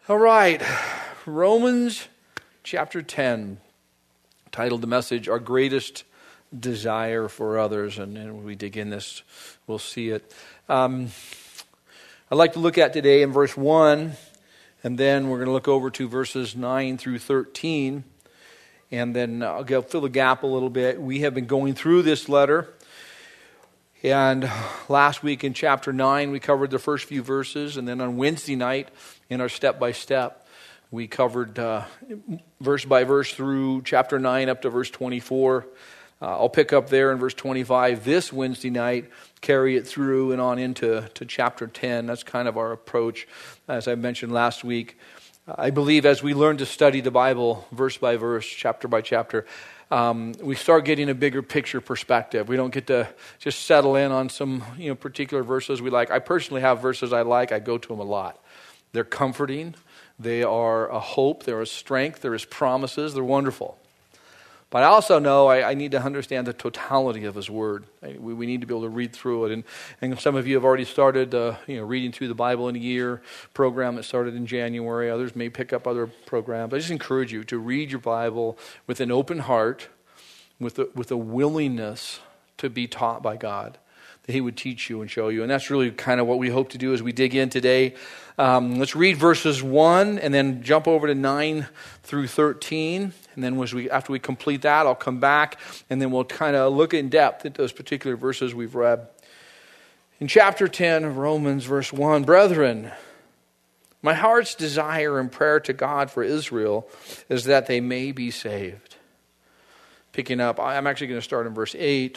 All right, Romans chapter 10, titled the message, Our Greatest Desire for Others. And when we dig in this, we'll see it. I'd like to look at today in verse 1, and then we're going to look over to verses 9 through 13, and then I'll fill the gap a little bit. We have been going through this letter, and last week in chapter 9, we covered the first few verses, and then on Wednesday night, in our step-by-step, we covered verse by verse through chapter 9 up to verse 24. I'll pick up there in verse 25 this Wednesday night, carry it through and on into chapter 10. That's kind of our approach, as I mentioned last week. I believe as we learn to study the Bible verse by verse, chapter by chapter, we start getting a bigger picture perspective. We don't get to just settle in on some particular verses we like. I personally have verses I like. I go to them a lot. They're comforting. They are a hope. They're a strength. There is promises. They're wonderful. But I also know I need to understand the totality of His Word. We need to be able to read through it. And some of you have already started reading through the Bible in a year program that started in January. Others may pick up other programs. I just encourage you to read your Bible with an open heart, with a willingness to be taught by God, that He would teach you and show you. And that's really kind of what we hope to do as we dig in today. Let's read verses 1 and then jump over to 9 through 13. And then after we complete that, I'll come back and then we'll kind of look in depth at those particular verses we've read. In chapter 10 of Romans, verse 1, Brethren, my heart's desire and prayer to God for Israel is that they may be saved. Picking up, I'm actually going to start in verse 8.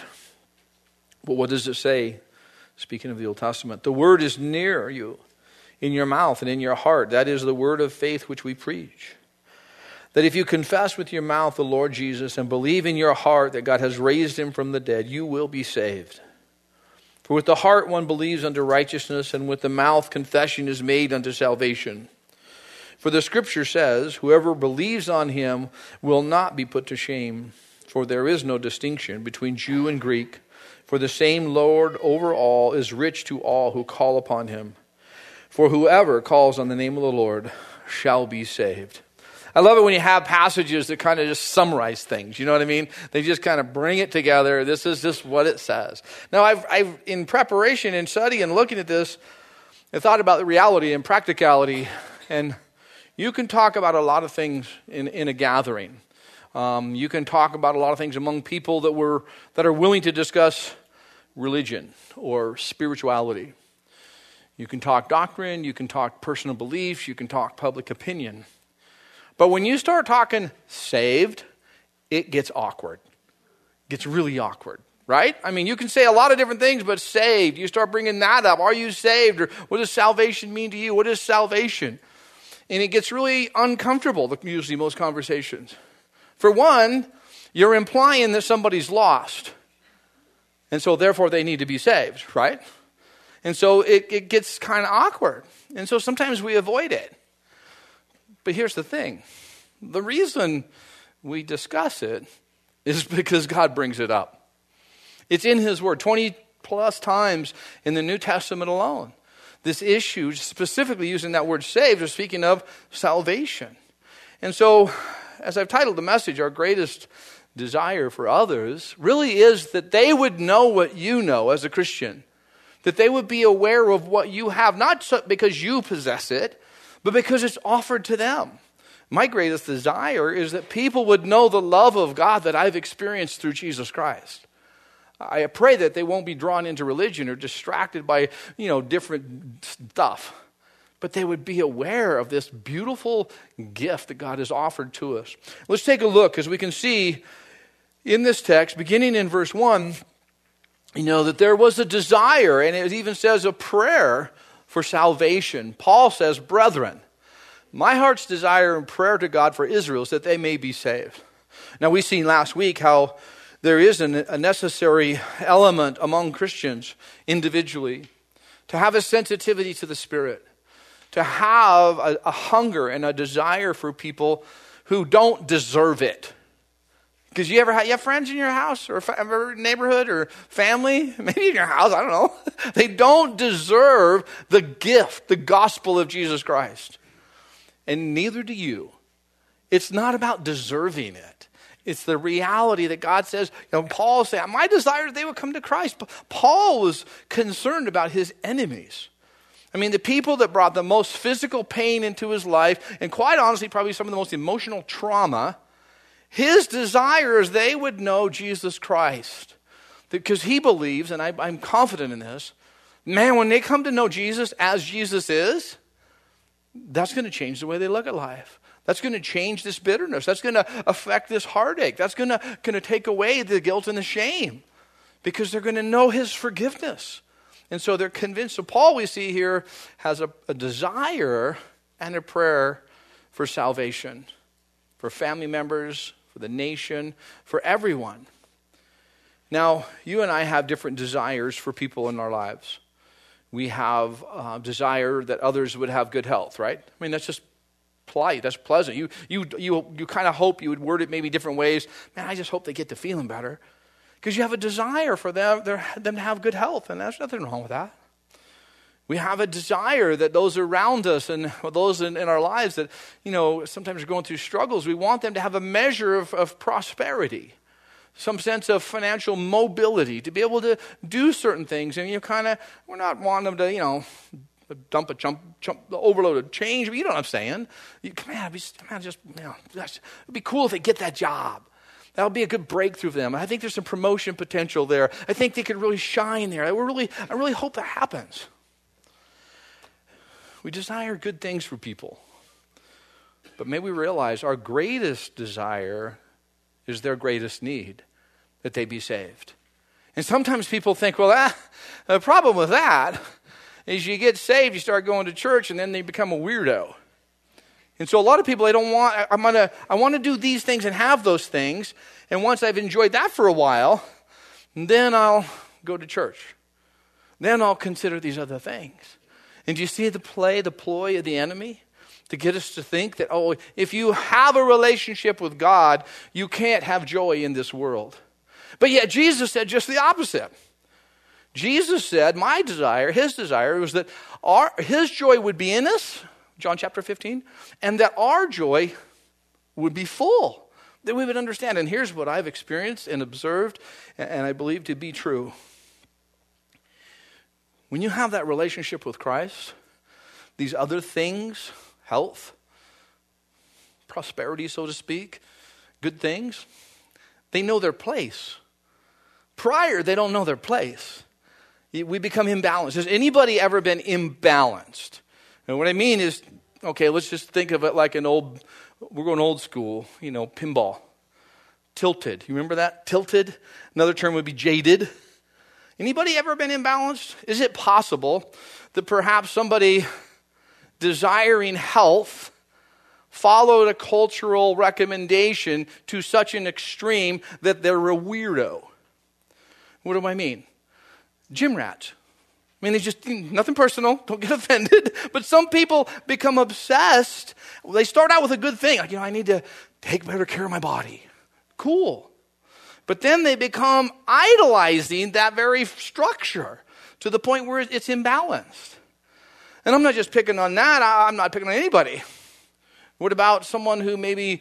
But what does it say? Speaking of the Old Testament, the word is near you, in your mouth and in your heart. That is the word of faith which we preach. That if you confess with your mouth the Lord Jesus and believe in your heart that God has raised Him from the dead, you will be saved. For with the heart one believes unto righteousness, and with the mouth confession is made unto salvation. For the Scripture says, whoever believes on Him will not be put to shame. For there is no distinction between Jew and Greek. For the same Lord over all is rich to all who call upon Him. For whoever calls on the name of the Lord shall be saved. I love it when you have passages that kind of just summarize things. You know what I mean? They just kind of bring it together. This is just what it says. Now, I've in preparation and study and looking at this, I thought about the reality and practicality. And you can talk about a lot of things in a gathering. You can talk about a lot of things among people that are willing to discuss religion or spirituality. You can talk doctrine, you can talk personal beliefs, you can talk public opinion. But when you start talking saved, it gets awkward. It gets really awkward, right? I mean, you can say a lot of different things, but saved, you start bringing that up. Are you saved? Or what does salvation mean to you? What is salvation? And it gets really uncomfortable, usually most conversations. For one, you're implying that somebody's lost. And so therefore they need to be saved, right? And so it gets kind of awkward. And so sometimes we avoid it. But here's the thing. The reason we discuss it is because God brings it up. It's in His Word 20 plus times in the New Testament alone. This issue, specifically using that word saved, is speaking of salvation. And so, as I've titled the message, our greatest desire for others really is that they would know what you know as a Christian. That they would be aware of what you have, not because you possess it, but because it's offered to them. My greatest desire is that people would know the love of God that I've experienced through Jesus Christ. I pray that they won't be drawn into religion or distracted by, different stuff. But they would be aware of this beautiful gift that God has offered to us. Let's take a look, as we can see in this text, beginning in verse 1, that there was a desire, and it even says a prayer for salvation. Paul says, Brethren, my heart's desire and prayer to God for Israel is that they may be saved. Now, we've seen last week how there is a necessary element among Christians individually to have a sensitivity to the Spirit, to have a hunger and a desire for people who don't deserve it. Because you have friends in your house or neighborhood or family, maybe in your house, I don't know. They don't deserve the gift, the gospel of Jesus Christ. and neither do you. It's not about deserving it. It's the reality that God says, Paul said, my desire is they would come to Christ. But Paul was concerned about his enemies. I mean, the people that brought the most physical pain into his life, and quite honestly, probably some of the most emotional trauma, his desire is they would know Jesus Christ. Because he believes, and I'm confident in this, man, when they come to know Jesus as Jesus is, that's going to change the way they look at life. That's going to change this bitterness. That's going to affect this heartache. That's going to take away the guilt and the shame because they're going to know his forgiveness. And so they're convinced. So Paul, we see here, has a desire and a prayer for salvation, for family members, for the nation, for everyone. Now, you and I have different desires for people in our lives. We have desire that others would have good health, right? I mean, that's just polite. That's pleasant. You kind of hope you would word it maybe different ways. Man, I just hope they get to feeling better. Because you have a desire for them to have good health, and there's nothing wrong with that. We have a desire that those around us and those in our lives that, sometimes are going through struggles, we want them to have a measure of prosperity, some sense of financial mobility, to be able to do certain things. And we're not wanting them to, dump a overload of change. But you know what I'm saying? It'd be cool if they get that job. That would be a good breakthrough for them. I think there's some promotion potential there. I think they could really shine there. I really hope that happens. We desire good things for people. But may we realize our greatest desire is their greatest need, that they be saved. And sometimes people think, the problem with that is you get saved, you start going to church, and then they become a weirdo. And so a lot of people, I want to do these things and have those things, and once I've enjoyed that for a while, then I'll go to church. Then I'll consider these other things. And do you see the ploy of the enemy? To get us to think that, if you have a relationship with God, you can't have joy in this world. But yet Jesus said just the opposite. Jesus said, his desire was that his joy would be in us, John chapter 15, and that our joy would be full, that we would understand. And here's what I've experienced and observed, and I believe to be true. When you have that relationship with Christ, these other things, health, prosperity, so to speak, good things, they know their place. Prior, they don't know their place. We become imbalanced. Has anybody ever been imbalanced? And what I mean is, let's just think of it like we're going old school, pinball. Tilted. You remember that? Tilted. Another term would be jaded. Anybody ever been imbalanced? Is it possible that perhaps somebody desiring health followed a cultural recommendation to such an extreme that they're a weirdo? What do I mean? Gym rats. I mean, they just, nothing personal, don't get offended, but some people become obsessed. They start out with a good thing, like, I need to take better care of my body. Cool. But then they become idolizing that very structure to the point where it's imbalanced. And I'm not just picking on that, I'm not picking on anybody. What about someone who maybe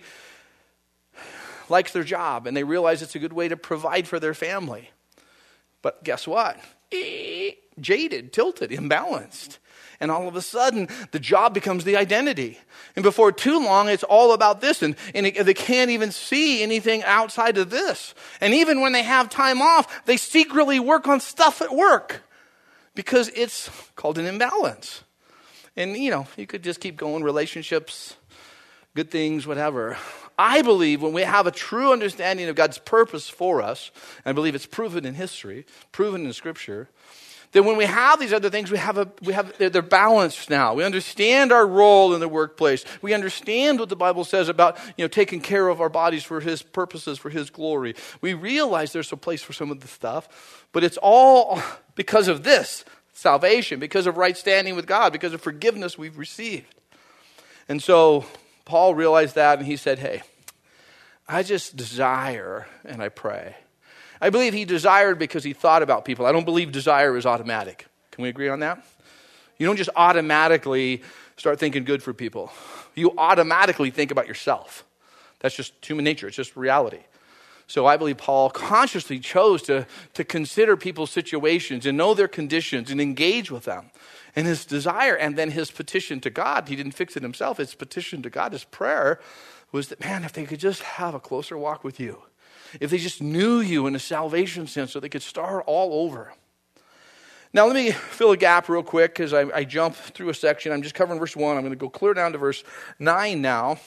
likes their job and they realize it's a good way to provide for their family? But guess what? Jaded, tilted, imbalanced. And all of a sudden, the job becomes the identity. And before too long, it's all about this. And they can't even see anything outside of this. And even when they have time off, they secretly work on stuff at work. Because it's called an imbalance. And, you could just keep going, relationships, good things, whatever. I believe when we have a true understanding of God's purpose for us, and I believe it's proven in history, proven in Scripture, that when we have these other things, they're balanced now. We understand our role in the workplace. We understand what the Bible says about, taking care of our bodies for His purposes, for His glory. We realize there's a place for some of the stuff, but it's all because of this salvation, because of right standing with God, because of forgiveness we've received. And so Paul realized that, and he said, hey, I just desire and I pray. I believe he desired because he thought about people. I don't believe desire is automatic. Can we agree on that? You don't just automatically start thinking good for people. You automatically think about yourself. That's just human nature. It's just reality. So I believe Paul consciously chose to consider people's situations and know their conditions and engage with them. And his desire and then his petition to God, he didn't fix it himself, his petition to God, his prayer was that, man, if they could just have a closer walk with you, if they just knew you in a salvation sense so they could start all over. Now let me fill a gap real quick because I jumped through a section. I'm just covering verse 1. I'm going to go clear down to verse 9 now.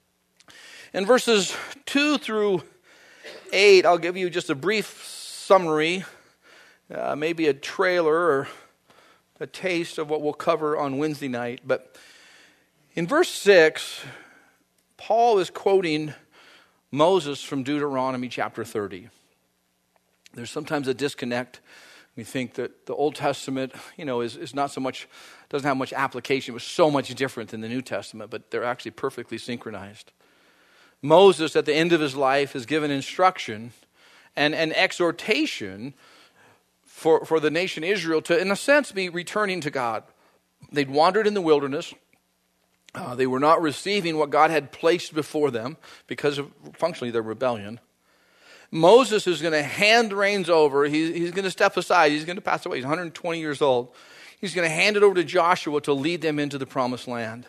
In verses 2 through 8, I'll give you just a brief summary, maybe a trailer or a taste of what we'll cover on Wednesday night. But in verse 6, Paul is quoting Moses from Deuteronomy chapter 30. There's sometimes a disconnect. We think that the Old Testament, is not so much, doesn't have much application. It was so much different than the New Testament, but they're actually perfectly synchronized. Moses, at the end of his life, is given instruction and an exhortation for the nation Israel to, in a sense, be returning to God. They'd wandered in the wilderness. They were not receiving what God had placed before them because of, functionally, their rebellion. Moses is going to hand the reins over. He's going to step aside. He's going to pass away. He's 120 years old. He's going to hand it over to Joshua to lead them into the promised land.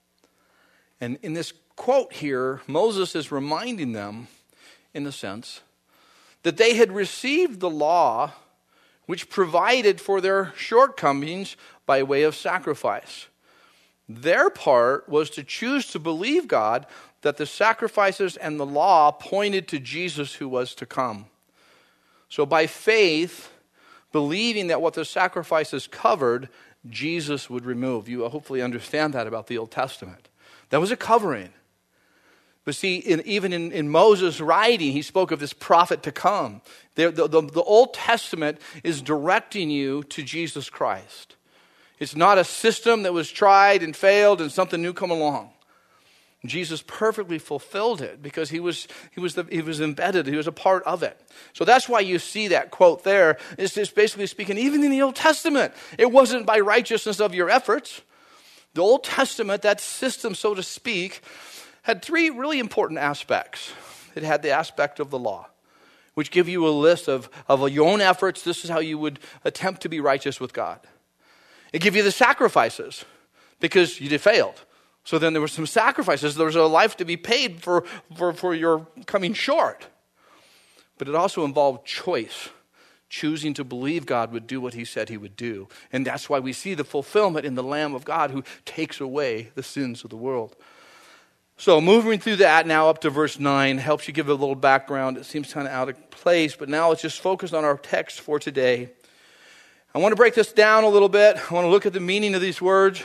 And in this quote here, Moses is reminding them, in a sense, that they had received the law which provided for their shortcomings by way of sacrifice. Their part was to choose to believe God that the sacrifices and the law pointed to Jesus who was to come. So by faith, believing that what the sacrifices covered, Jesus would remove. You hopefully understand that about the Old Testament. That was a covering. But see, even in Moses' writing, he spoke of this prophet to come. The Old Testament is directing you to Jesus Christ. It's not a system that was tried and failed and something new come along. Jesus perfectly fulfilled it because he was embedded. He was a part of it. So that's why you see that quote there. It's just basically speaking, even in the Old Testament, it wasn't by righteousness of your efforts. The Old Testament, that system, so to speak, had three really important aspects. It had the aspect of the law, which give you a list of your own efforts. This is how you would attempt to be righteous with God. It gave you the sacrifices because you failed. So then there were some sacrifices. There was a life to be paid for your coming short. But it also involved choice, choosing to believe God would do what he said he would do. And that's why we see the fulfillment in the Lamb of God who takes away the sins of the world. So moving through that now up to verse 9 helps you give a little background. It seems kind of out of place, but now let's just focus on our text for today. I want to break this down a little bit. I want to look at the meaning of these words.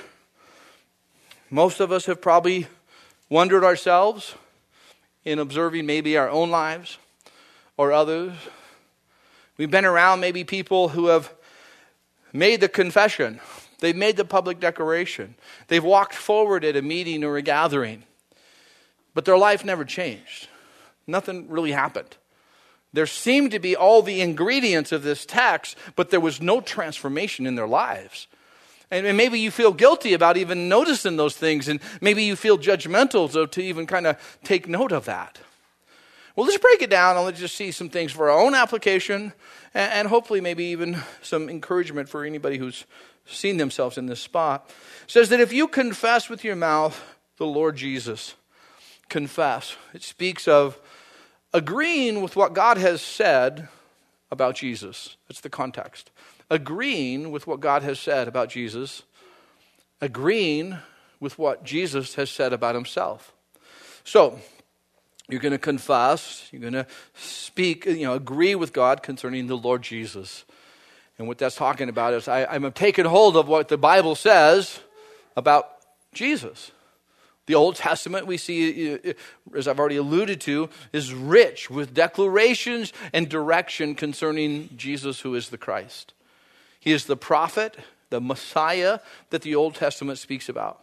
Most of us have probably wondered ourselves in observing maybe our own lives or others. We've been around maybe people who have made the confession. They've made the public declaration. They've walked forward at a meeting or a gathering. But their life never changed. Nothing really happened. There seemed to be all the ingredients of this text, but there was no transformation in their lives. And maybe you feel guilty about even noticing those things, and maybe you feel judgmental to even kind of take note of that. Well, let's break it down and let's just see some things for our own application, and hopefully maybe even some encouragement for anybody who's seen themselves in this spot. It says that if you confess with your mouth the Lord Jesus, confess. It speaks of agreeing with what God has said about Jesus. That's the context. Agreeing with what God has said about Jesus. Agreeing with what Jesus has said about himself. So, you're going to confess, you're going to speak, agree with God concerning the Lord Jesus. And what that's talking about is I'm taking hold of what the Bible says about Jesus. The Old Testament, we see, as I've already alluded to, is rich with declarations and direction concerning Jesus, who is the Christ. He is the prophet, the Messiah that the Old Testament speaks about.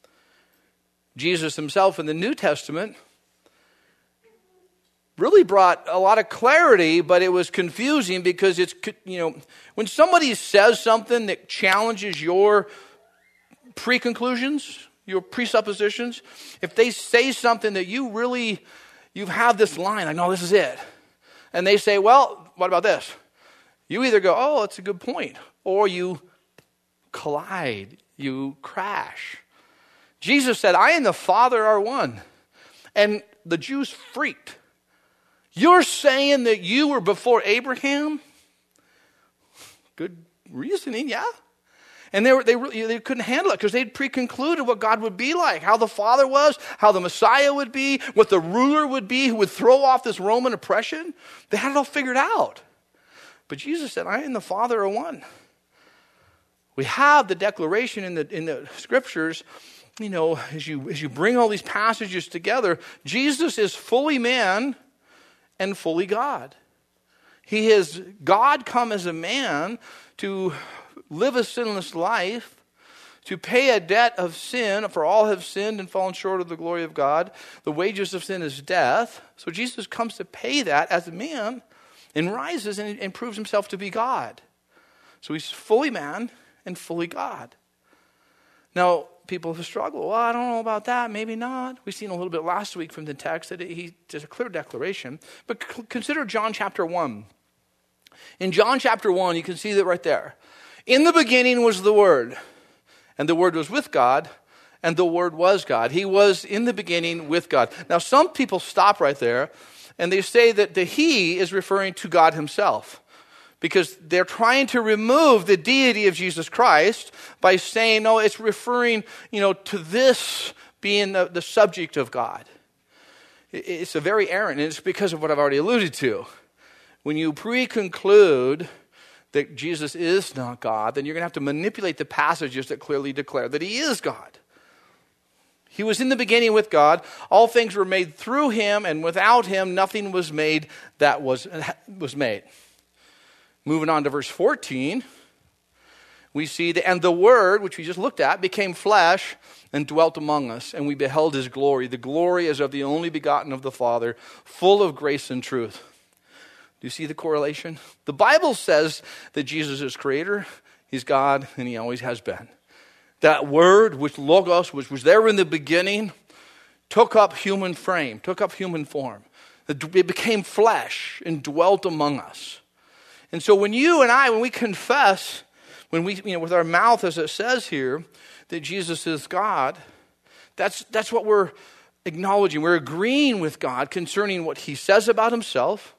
Jesus himself in the New Testament really brought a lot of clarity, but it was confusing because it's, when somebody says something that challenges your pre-conclusions, your presuppositions, if they say something that you have this line, I know this is it. And they say, well, what about this? You either go, oh, that's a good point, or you collide, you crash. Jesus said, I and the Father are one. And the Jews freaked. You're saying that you were before Abraham? Good reasoning, yeah. And they couldn't handle it because they'd pre-concluded what God would be like, how the Father was, how the Messiah would be, what the ruler would be who would throw off this Roman oppression. They had it all figured out. But Jesus said, I and the Father are one. We have the declaration in the scriptures, as you bring all these passages together, Jesus is fully man and fully God. He is God come as a man to live a sinless life, to pay a debt of sin, for all have sinned and fallen short of the glory of God. The wages of sin is death. So Jesus comes to pay that as a man and rises and proves himself to be God. So he's fully man and fully God. Now, people have struggled. Well, I don't know about that. Maybe not. We've seen a little bit last week from the text that there's a clear declaration. But consider John chapter 1. In John chapter 1, you can see that right there. In the beginning was the Word, and the Word was with God, and the Word was God. He was in the beginning with God. Now, some people stop right there, and they say that the He is referring to God himself, because they're trying to remove the deity of Jesus Christ by saying, no, it's referring, to this being the subject of God. It's a very errant, and it's because of what I've already alluded to. When you pre-conclude that Jesus is not God, then you're going to have to manipulate the passages that clearly declare that he is God. He was in the beginning with God. All things were made through him, and without him nothing was made that was made. Moving on to verse 14, we see that, and the Word, which we just looked at, became flesh and dwelt among us, and we beheld his glory. The glory is of the only begotten of the Father, full of grace and truth. Do you see the correlation? The Bible says that Jesus is creator, he's God, and he always has been. That word, which logos, which was there in the beginning, took up human frame, took up human form. It became flesh and dwelt among us. And so when you and I, when we confess, when we, with our mouth, as it says here, that Jesus is God, that's what we're acknowledging. We're agreeing with God concerning what he says about himself,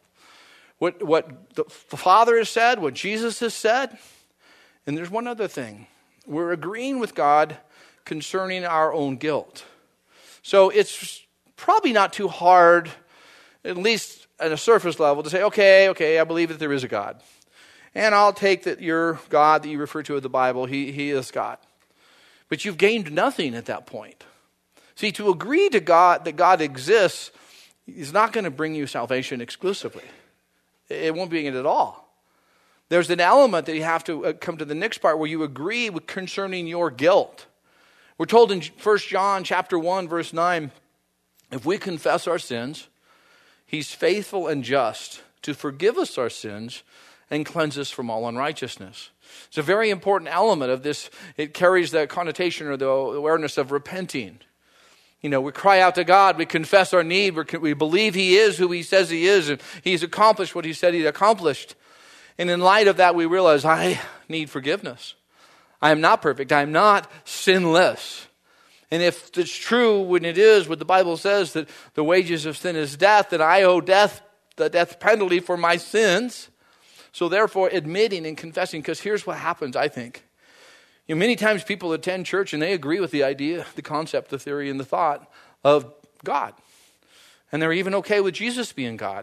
what the Father has said, what Jesus has said. And there's one other thing. We're agreeing with God concerning our own guilt. So it's probably not too hard, at least at a surface level, to say, okay, I believe that there is a God. And I'll take that your God that you refer to in the Bible, he is God. But you've gained nothing at that point. See, to agree to God that God exists is not going to bring you salvation exclusively. It won't be it at all. There's an element that you have to come to the next part where you agree with concerning your guilt. We're told in 1 John chapter 1, verse 9, if we confess our sins, he's faithful and just to forgive us our sins and cleanse us from all unrighteousness. It's a very important element of this. It carries the connotation or the awareness of repenting. We cry out to God, we confess our need, we believe he is who he says he is, and he's accomplished what he said he'd accomplished. And in light of that, we realize, I need forgiveness. I am not perfect. I am not sinless. And if it's true, when it is, what the Bible says, that the wages of sin is death, that I owe death, the death penalty for my sins. So therefore, admitting and confessing, because here's what happens, I think. Many times people attend church and they agree with the idea, the concept, the theory, and the thought of God. And they're even okay with Jesus being God.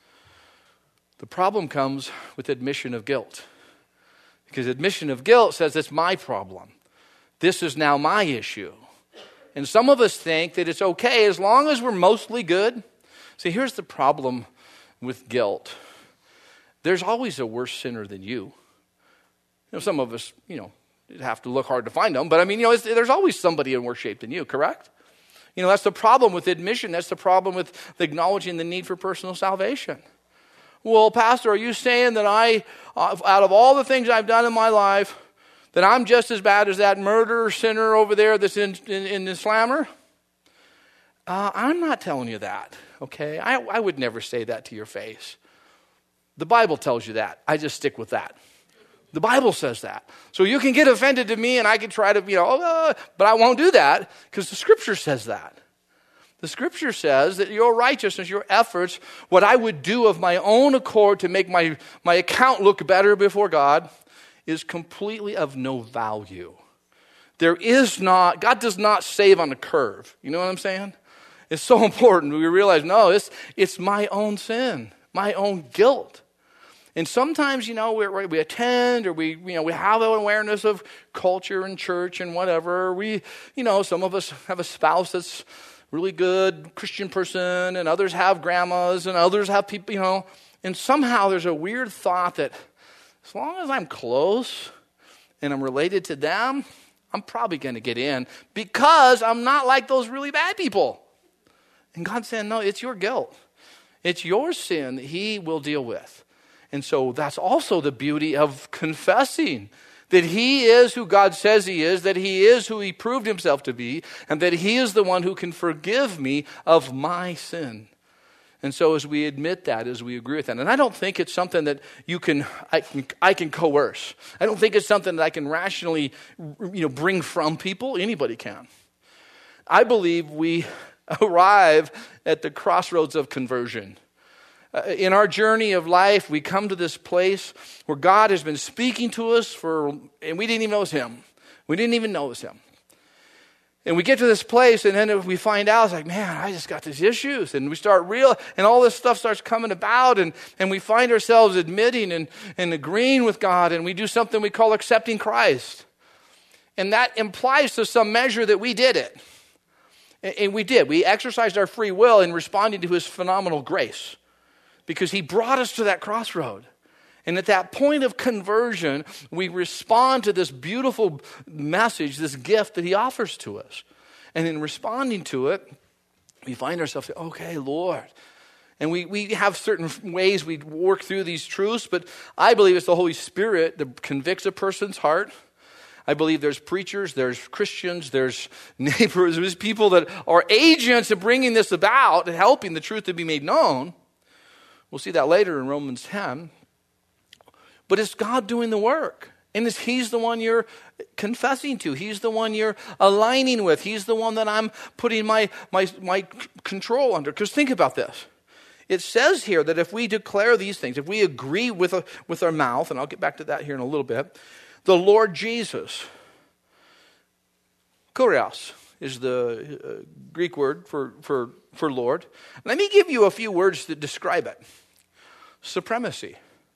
The problem comes with admission of guilt. Because admission of guilt says it's my problem. This is now my issue. And some of us think that it's okay as long as we're mostly good. See, here's the problem with guilt. There's always a worse sinner than you. Some of us, have to look hard to find them. But there's always somebody in worse shape than you, correct? That's the problem with admission. That's the problem with acknowledging the need for personal salvation. Well, Pastor, are you saying that out of all the things I've done in my life, That I'm just as bad as that murderer sinner over there that's in the slammer? I'm not telling you that, okay? I would never say that to your face. The Bible tells you that. I just stick with that. The Bible says that. So you can get offended to me and I can try to, but I won't do that because the Scripture says that. The Scripture says that your righteousness, your efforts, what I would do of my own accord to make my account look better before God is completely of no value. God does not save on a curve. You know what I'm saying? It's so important. We realize, no, it's my own sin, my own guilt. And sometimes, we attend or we have an awareness of culture and church and whatever. Some of us have a spouse that's really good Christian person, and others have grandmas, and others have people, and somehow there's a weird thought that as long as I'm close and I'm related to them, I'm probably going to get in because I'm not like those really bad people. And God's saying, no, it's your guilt. It's your sin that He will deal with. And so that's also the beauty of confessing that He is who God says He is, that He is who He proved Himself to be, and that He is the one who can forgive me of my sin. And so as we admit that, as we agree with that, and I don't think it's something that I can coerce. I don't think it's something that I can rationally, bring from people. Anybody can. I believe we arrive at the crossroads of conversion. In our journey of life, we come to this place where God has been speaking to us and we didn't even know it was Him. We didn't even know it was Him. And we get to this place, and then we find out, it's like, man, I just got these issues. And we start and all this stuff starts coming about, and we find ourselves admitting and agreeing with God, and we do something we call accepting Christ. And that implies to some measure that we did it. And we did. We exercised our free will in responding to His phenomenal grace, because He brought us to that crossroad. And at that point of conversion, we respond to this beautiful message, this gift that He offers to us. And in responding to it, we find ourselves saying, okay, Lord. And we have certain ways we work through these truths, but I believe it's the Holy Spirit that convicts a person's heart. I believe there's preachers, there's Christians, there's neighbors, there's people that are agents of bringing this about and helping the truth to be made known. We'll see that later in Romans 10. But it's God doing the work. And He's the one you're confessing to. He's the one you're aligning with. He's the one that I'm putting my control under. Because think about this. It says here that if we declare these things, if we agree with our mouth, and I'll get back to that here in a little bit, the Lord Jesus, kurios is the Greek word for Lord. Let me give you a few words that describe it. Supremacy.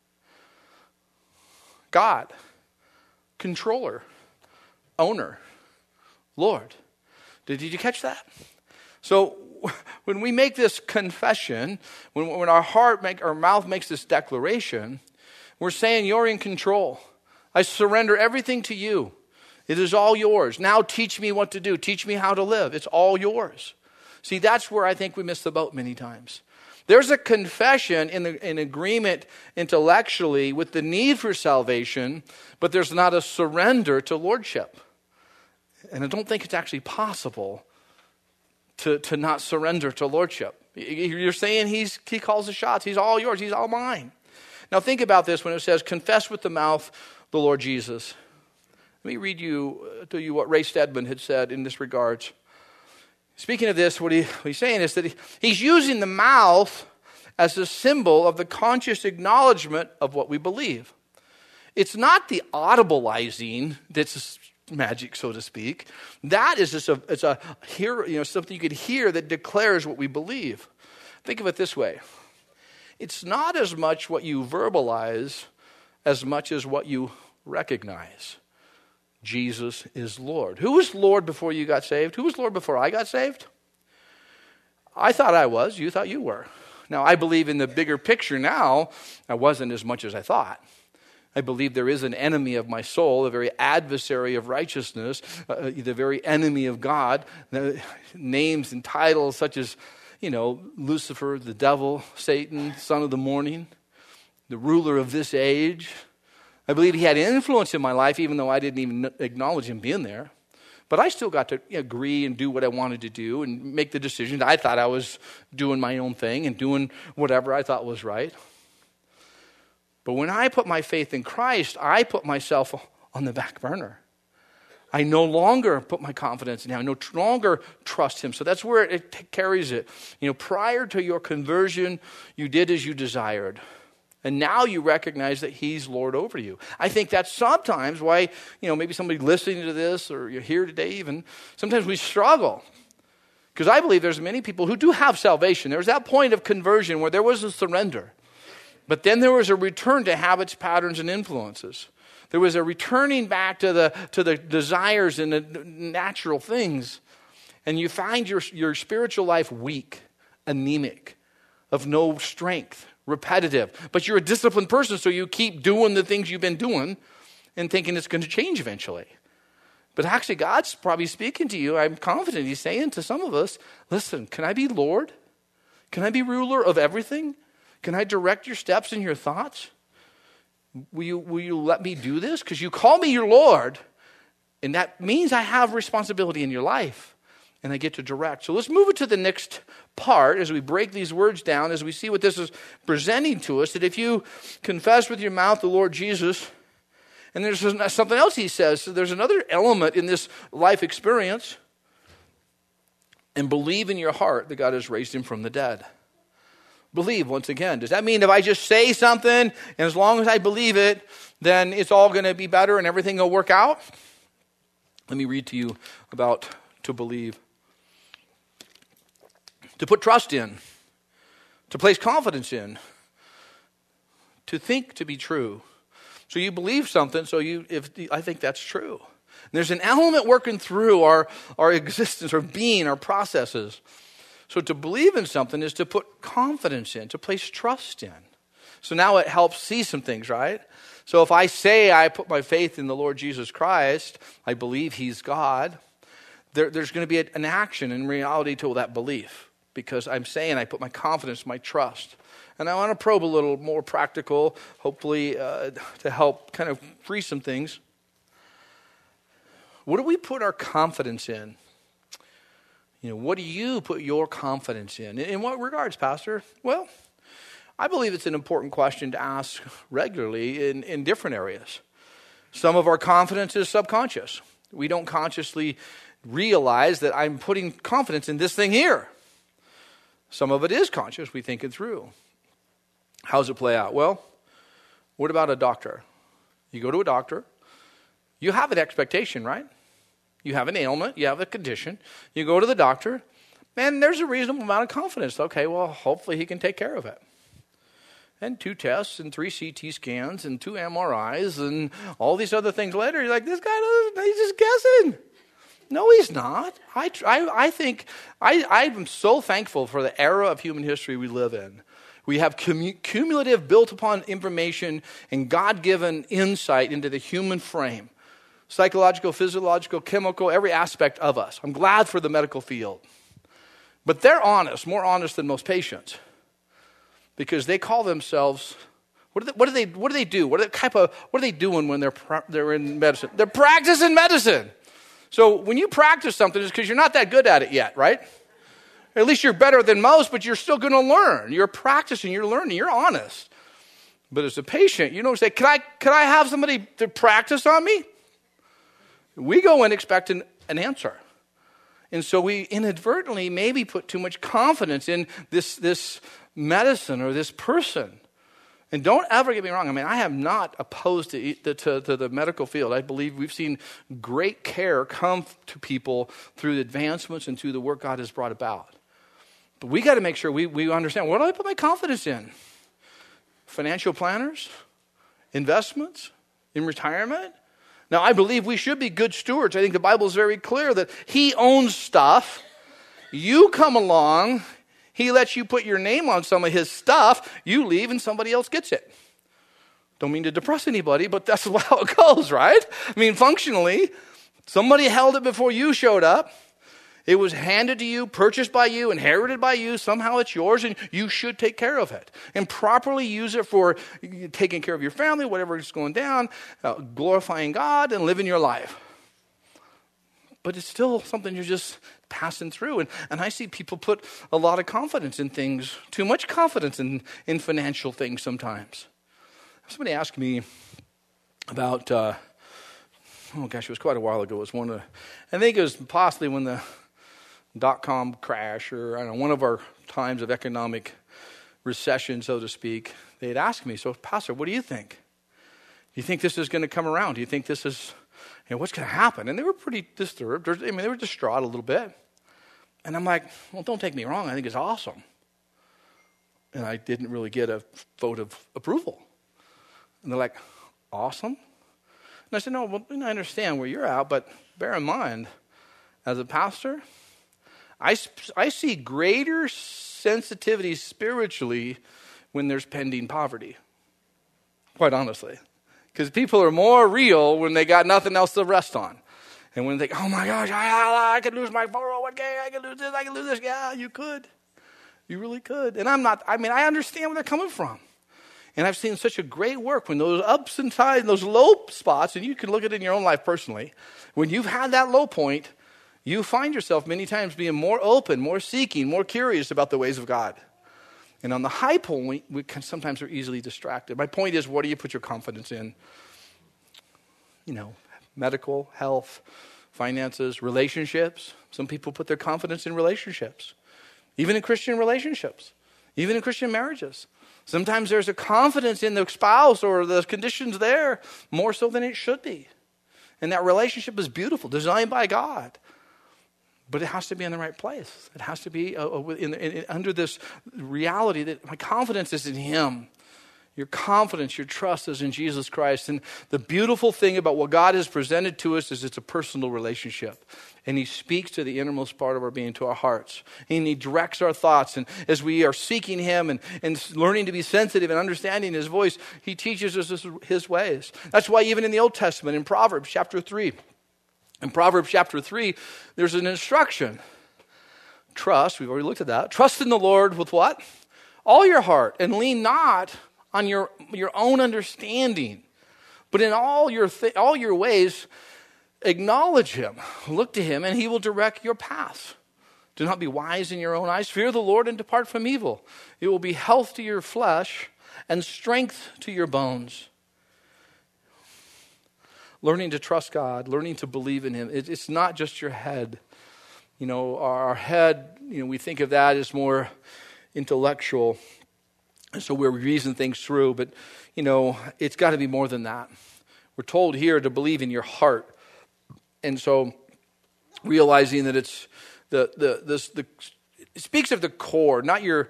God, controller, owner, Lord. Did you catch that? So when we make this confession, when our mouth makes this declaration, we're saying you're in control. I surrender everything to you. It is all yours. Now teach me what to do. Teach me how to live. It's all yours. See, that's where I think we miss the boat many times. There's a confession in agreement intellectually with the need for salvation, but there's not a surrender to lordship. And I don't think it's actually possible to not surrender to lordship. You're saying he calls the shots. He's all yours. He's all mine. Now think about this when it says, confess with the mouth the Lord Jesus. Let me read to you what Ray Stedman had said in this regards. Speaking of this, what he's saying is that he's using the mouth as a symbol of the conscious acknowledgement of what we believe. It's not the audibleizing that's magic, so to speak. That is just something you could hear that declares what we believe. Think of it this way. It's not as much what you verbalize as much as what you recognize. Jesus is Lord. Who was Lord before you got saved? Who was Lord before I got saved? I thought I was. You thought you were. Now, I believe in the bigger picture now, I wasn't as much as I thought. I believe there is an enemy of my soul, a very adversary of righteousness, the very enemy of God. Names and titles such as, Lucifer, the devil, Satan, son of the morning, the ruler of this age. I believe he had influence in my life, even though I didn't even acknowledge him being there. But I still got to agree and do what I wanted to do and make the decisions. I thought I was doing my own thing and doing whatever I thought was right. But when I put my faith in Christ, I put myself on the back burner. I no longer put my confidence in him. I no longer trust him. So that's where it carries it. Prior to your conversion, you did as you desired. And now you recognize that he's Lord over you. I think that's sometimes why, maybe somebody listening to this or you're here today even, sometimes we struggle. Because I believe there's many people who do have salvation. There was that point of conversion where there was a surrender. But then there was a return to habits, patterns, and influences. There was a returning back to the desires and the natural things. And you find your spiritual life weak, anemic, of no strength, repetitive. But you're a disciplined person, so you keep doing the things you've been doing and thinking it's going to change eventually. But actually, God's probably speaking to you. I'm confident he's saying to some of us, listen, can I be Lord? Can I be ruler of everything? Can I direct your steps and your thoughts? Will you let me do this? Because you call me your Lord, and that means I have responsibility in your life, and I get to direct. So let's move it to the next part as we break these words down, as we see what this is presenting to us, that if you confess with your mouth the Lord Jesus, and there's something else he says, so there's another element in this life experience, and believe in your heart that God has raised him from the dead. Believe, once again. Does that mean if I just say something, and as long as I believe it, then it's all going to be better and everything will work out? Let me read to you about to believe. To put trust in. To place confidence in. To think to be true. So you believe something, I think that's true. And there's an element working through our existence, our being, our processes. So to believe in something is to put confidence in, to place trust in. So now it helps see some things, right? So if I say I put my faith in the Lord Jesus Christ, I believe he's God, there's going to be an action in reality to that belief. Because I'm saying I put my confidence, my trust. And I want to probe a little more practical, hopefully to help kind of free some things. What do we put our confidence in? What do you put your confidence in? In what regards, Pastor? Well, I believe it's an important question to ask regularly in different areas. Some of our confidence is subconscious. We don't consciously realize that I'm putting confidence in this thing here. Some of it is conscious. We think it through. How does it play out? Well, what about a doctor? You go to a doctor. You have an expectation, right? You have an ailment, you have a condition, you go to the doctor, and there's a reasonable amount of confidence. Okay, well, hopefully he can take care of it. And 2 tests and 3 CT scans and 2 MRIs and all these other things later, you're like, this guy doesn't, he's just guessing. No, he's not. I think I'm so thankful for the era of human history we live in. We have cumulative, built upon information and God-given insight into the human frame. Psychological, physiological, chemical, every aspect of us. I'm glad for the medical field. But they're honest, more honest than most patients. Because they call themselves, what do they do? What are they doing when they're in medicine? They're practicing medicine. So when you practice something, it's because you're not that good at it yet, right? At least you're better than most, but you're still going to learn. You're practicing, you're learning, you're honest. But as a patient, you don't say, can I have somebody to practice on me? We go in expecting an answer. And so we inadvertently maybe put too much confidence in this medicine or this person. And don't ever get me wrong. I mean, I am not opposed to the medical field. I believe we've seen great care come to people through the advancements and through the work God has brought about. But we got to make sure we understand, what do I put my confidence in? Financial planners? Investments? In retirement? Now, I believe we should be good stewards. I think the Bible is very clear that he owns stuff. You come along, he lets you put your name on some of his stuff, you leave and somebody else gets it. Don't mean to depress anybody, but that's how it goes, right? I mean, functionally, somebody held it before you showed up, It was handed to you, purchased by you, inherited by you. Somehow it's yours, and you should take care of it and properly use it for taking care of your family, whatever is going down, glorifying God and living your life. But it's still something you're just passing through. And I see people put a lot of confidence in things, too much confidence in financial things sometimes. Somebody asked me about, it was quite a while ago. It was I think it was possibly when the dot-com crash, or I don't know, one of our times of economic recession, so to speak. They had asked me, so Pastor, what do you think? Do you think this is going to come around? Do you think this is, what's going to happen? And they were pretty disturbed. They were distraught a little bit. And I'm like, well, don't take me wrong. I think it's awesome. And I didn't really get a vote of approval. And they're like, awesome? And I said, no, well, I understand where you're at, but bear in mind, as a pastor, I see greater sensitivity spiritually when there's pending poverty, quite honestly. Because people are more real when they got nothing else to rest on. And when they think, oh my gosh, I could lose my 401k, I could lose this, I could lose this. Yeah, you could. You really could. And I understand where they're coming from. And I've seen such a great work when those ups and sides, those low spots, and you can look at it in your own life personally, when you've had that low point, you find yourself many times being more open, more seeking, more curious about the ways of God. And on the high point, sometimes are easily distracted. My point is, what do you put your confidence in? Medical, health, finances, relationships. Some people put their confidence in relationships, even in Christian relationships, even in Christian marriages. Sometimes there's a confidence in the spouse or the conditions there more so than it should be. And that relationship is beautiful, designed by God. But it has to be in the right place. It has to be under this reality that my confidence is in Him. Your confidence, your trust is in Jesus Christ. And the beautiful thing about what God has presented to us is it's a personal relationship. And He speaks to the innermost part of our being, to our hearts. And He directs our thoughts. And as we are seeking Him and learning to be sensitive and understanding His voice, He teaches us His ways. That's why even in the Old Testament, in Proverbs chapter 3, there's an instruction. Trust, we've already looked at that. Trust in the Lord with what? All your heart, and lean not on your own understanding, but in all your ways, acknowledge Him. Look to Him, and He will direct your paths. Do not be wise in your own eyes. Fear the Lord and depart from evil. It will be health to your flesh and strength to your bones. Learning to trust God, learning to believe in Him. It's not just your head. Our head, we think of that as more intellectual. And so we reason things through, but, it's got to be more than that. We're told here to believe in your heart. And so realizing that it's it speaks of the core, not your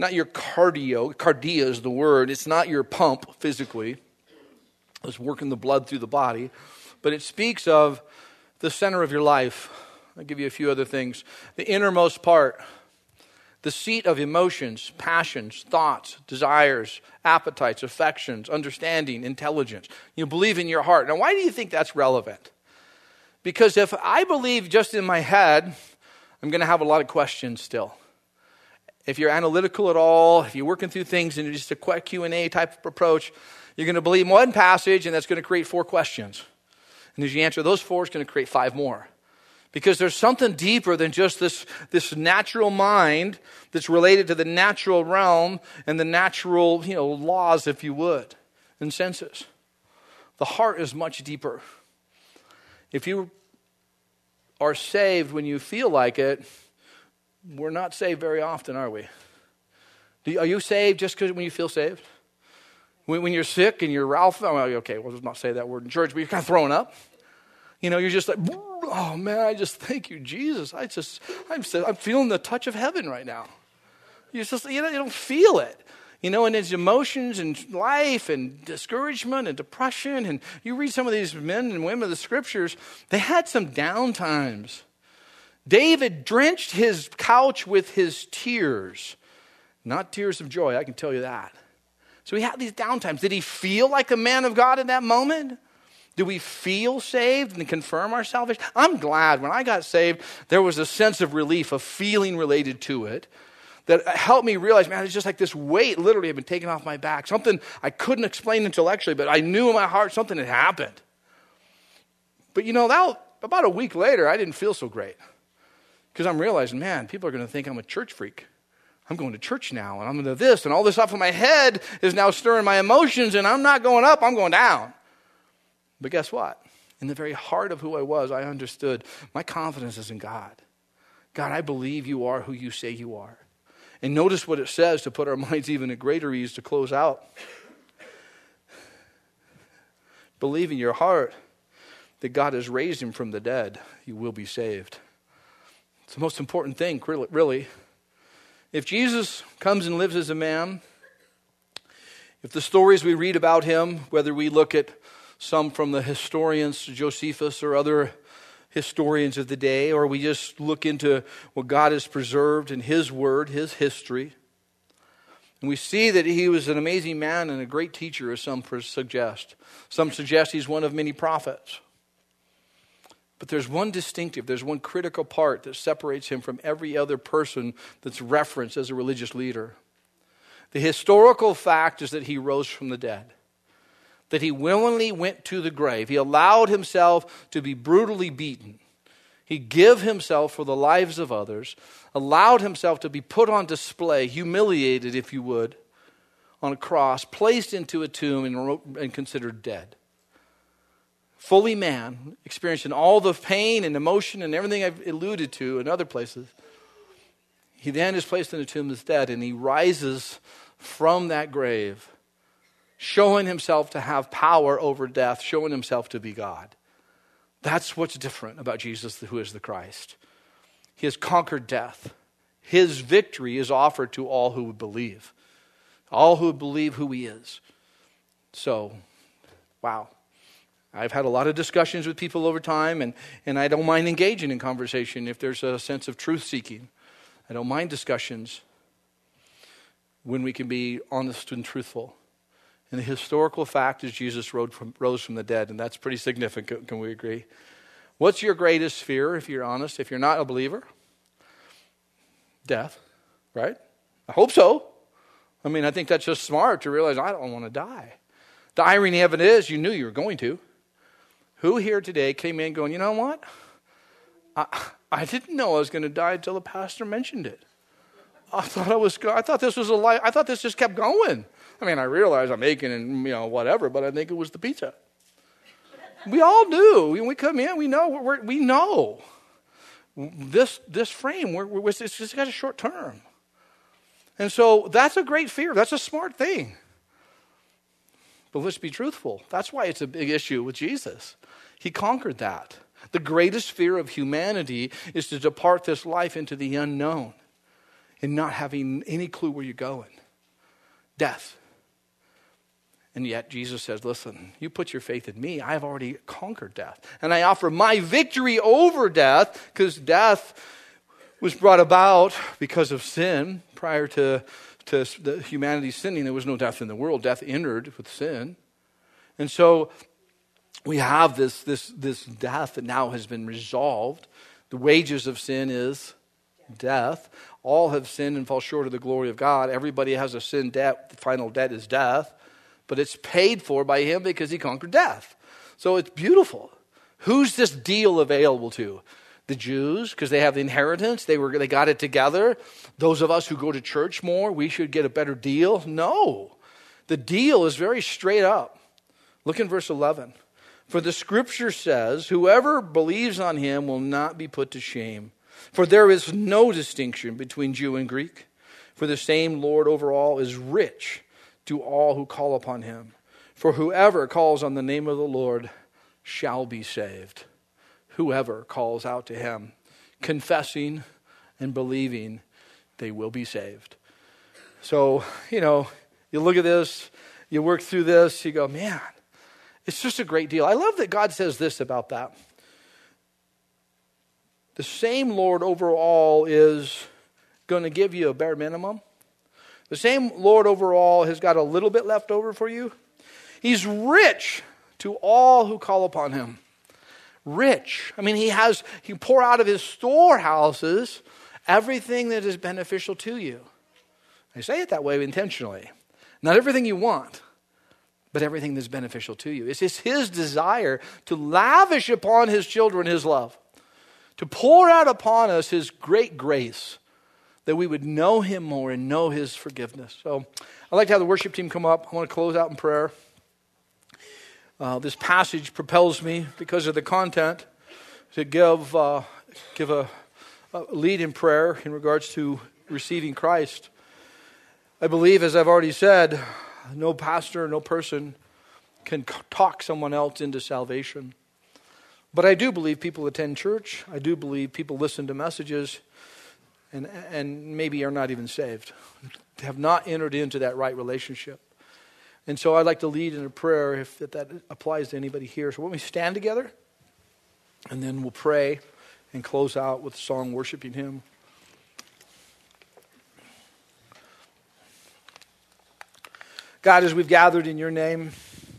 cardio. Cardia is the word. It's not your pump physically. It's working the blood through the body. But it speaks of the center of your life. I'll give you a few other things. The innermost part. The seat of emotions, passions, thoughts, desires, appetites, affections, understanding, intelligence. You believe in your heart. Now, why do you think that's relevant? Because if I believe just in my head, I'm going to have a lot of questions still. If you're analytical at all, if you're working through things in just a quick Q&A type of approach, you're going to believe one passage, and that's going to create 4 questions. And as you answer those 4, it's going to create 5 more. Because there's something deeper than just this natural mind that's related to the natural realm and the natural, laws, if you would, and senses. The heart is much deeper. If you are saved when you feel like it, we're not saved very often, are we? Are you saved just because when you feel saved? When you're sick and you're Ralph, okay, we'll just not say that word in church, but you're kind of throwing up. You're just like, oh man, I just thank you, Jesus. I'm feeling the touch of heaven right now. You don't feel it. And it's emotions and life and discouragement and depression. And you read some of these men and women of the scriptures, they had some down times. David drenched his couch with his tears. Not tears of joy, I can tell you that. So he had these down times. Did he feel like a man of God in that moment? Do we feel saved and confirm our salvation? I'm glad when I got saved, there was a sense of relief, a feeling related to it that helped me realize, man, it's just like this weight literally had been taken off my back. Something I couldn't explain intellectually, but I knew in my heart something had happened. But about a week later, I didn't feel so great because I'm realizing, man, people are going to think I'm a church freak. I'm going to church now, and I'm going to this, and all this stuff in my head is now stirring my emotions, and I'm not going up, I'm going down. But guess what? In the very heart of who I was, I understood my confidence is in God. God, I believe you are who you say you are. And notice what it says to put our minds even at greater ease to close out. Believe in your heart that God has raised him from the dead, you will be saved. It's the most important thing, really. If Jesus comes and lives as a man, if the stories we read about him, whether we look at some from the historians, Josephus or other historians of the day, or we just look into what God has preserved in his word, his history, and we see that he was an amazing man and a great teacher, as some suggest. Some suggest he's one of many prophets. But there's one critical part that separates him from every other person that's referenced as a religious leader. The historical fact is that he rose from the dead. That he willingly went to the grave. He allowed himself to be brutally beaten. He gave himself for the lives of others, allowed himself to be put on display, humiliated, if you would, on a cross, placed into a tomb and considered dead. Fully man, experiencing all the pain and emotion and everything I've alluded to in other places. He then is placed in a tomb as dead, and he rises from that grave, showing himself to have power over death, showing himself to be God. That's what's different about Jesus, who is the Christ. He has conquered death. His victory is offered to all who would believe. All who would believe who he is. So, wow. I've had a lot of discussions with people over time, and I don't mind engaging in conversation if there's a sense of truth-seeking. I don't mind discussions when we can be honest and truthful. And the historical fact is Jesus rose from the dead, and that's pretty significant, can we agree? What's your greatest fear, if you're honest, if you're not a believer? Death, right? I hope so. I mean, I think that's just smart to realize I don't want to die. The irony of it is you knew you were going to. Who here today came in going, you know what? I didn't know I was going to die until the pastor mentioned it. I thought this was a lie. I thought this just kept going. I mean, I realize I'm aching and whatever, but I think it was the pizza. We all do. When we come in, we know. This frame, it's just got a short term. And so that's a great fear. That's a smart thing. But let's be truthful. That's why it's a big issue with Jesus. He conquered that. The greatest fear of humanity is to depart this life into the unknown and not having any clue where you're going. Death. And yet Jesus says, listen, you put your faith in me. I have already conquered death. And I offer my victory over death, because death was brought about because of sin. Prior to the humanity sinning, there was no death in the world. Death entered with sin. And so we have this death that now has been resolved. The wages of sin is death. All have sinned and fall short of the glory of God. Everybody has a sin debt. The final debt is death. But it's paid for by him because he conquered death. So it's beautiful. Who's this deal available to? The Jews, because they have the inheritance. They got it together. Those of us who go to church more, we should get a better deal. No. The deal is very straight up. Look in verse 11. For the scripture says, whoever believes on him will not be put to shame. For there is no distinction between Jew and Greek. For the same Lord over all is rich to all who call upon him. For whoever calls on the name of the Lord shall be saved. Whoever calls out to him, confessing and believing, they will be saved. So, you look at this, you work through this, you go, man, it's just a great deal. I love that God says this about that. The same Lord over all is going to give you a bare minimum. The same Lord over all has got a little bit left over for you. He's rich to all who call upon him. Rich. I mean, he pour out of his storehouses everything that is beneficial to you. I say it that way intentionally. Not everything you want, but everything that's beneficial to you. It's just his desire to lavish upon his children his love, to pour out upon us his great grace, that we would know him more and know his forgiveness. So I'd like to have the worship team come up. I want to close out in prayer. This passage propels me, because of the content, to give a lead in prayer in regards to receiving Christ. I believe, as I've already said, no pastor, no person can talk someone else into salvation. But I do believe people attend church. I do believe people listen to messages and maybe are not even saved, have not entered into that right relationship. And so I'd like to lead in a prayer if that applies to anybody here. So why don't we stand together, and then we'll pray and close out with a song worshiping him. God, as we've gathered in your name,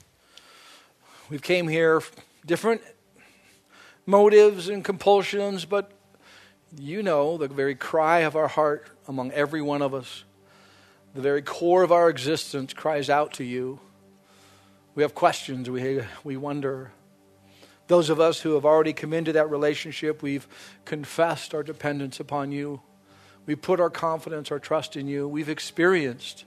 we've came here different motives and compulsions, but you know the very cry of our heart among every one of us. The very core of our existence cries out to you. We have questions, we wonder. Those of us who have already come into that relationship, we've confessed our dependence upon you. We put our confidence, our trust in you. We've experienced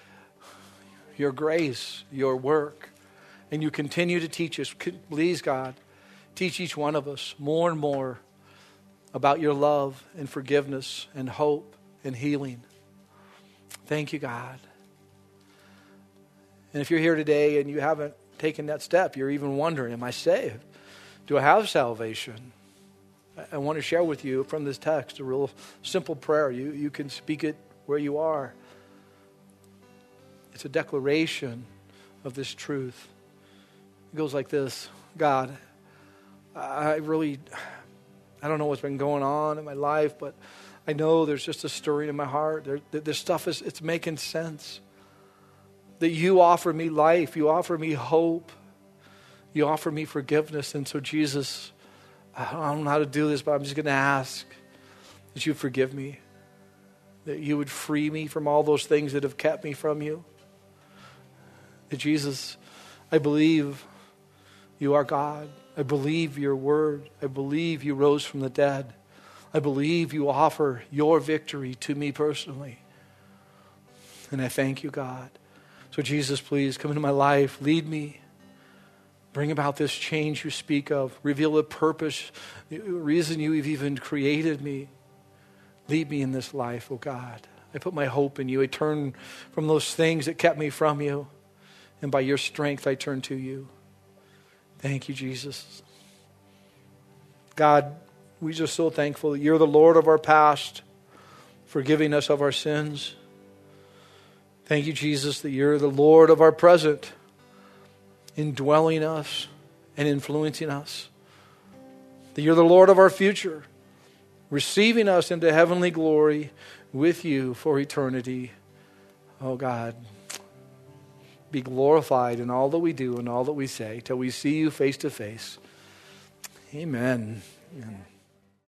your grace, your work, and you continue to teach us. Please, God, teach each one of us more and more about your love and forgiveness and hope and healing. Thank you, God. And if you're here today and you haven't taken that step, you're even wondering, am I saved? Do I have salvation? I want to share with you from this text a real simple prayer. You can speak it where you are. It's a declaration of this truth. It goes like this: God, I don't know what's been going on in my life, but I know there's just a stirring in my heart. This stuff it's making sense. That you offer me life, you offer me hope, you offer me forgiveness. And so Jesus, I don't know how to do this, but I'm just going to ask that you forgive me, that you would free me from all those things that have kept me from you. That Jesus, I believe you are God. I believe your word. I believe you rose from the dead. I believe you offer your victory to me personally. And I thank you, God. So Jesus, please come into my life. Lead me. Bring about this change you speak of. Reveal the purpose, the reason you have even created me. Lead me in this life, oh God. I put my hope in you. I turn from those things that kept me from you. And by your strength, I turn to you. Thank you, Jesus. God, we're just so thankful that you're the Lord of our past, forgiving us of our sins. Thank you, Jesus, that you're the Lord of our present, indwelling us and influencing us. That you're the Lord of our future, receiving us into heavenly glory with you for eternity. Oh God, be glorified in all that we do and all that we say till we see you face to face. Amen. Amen.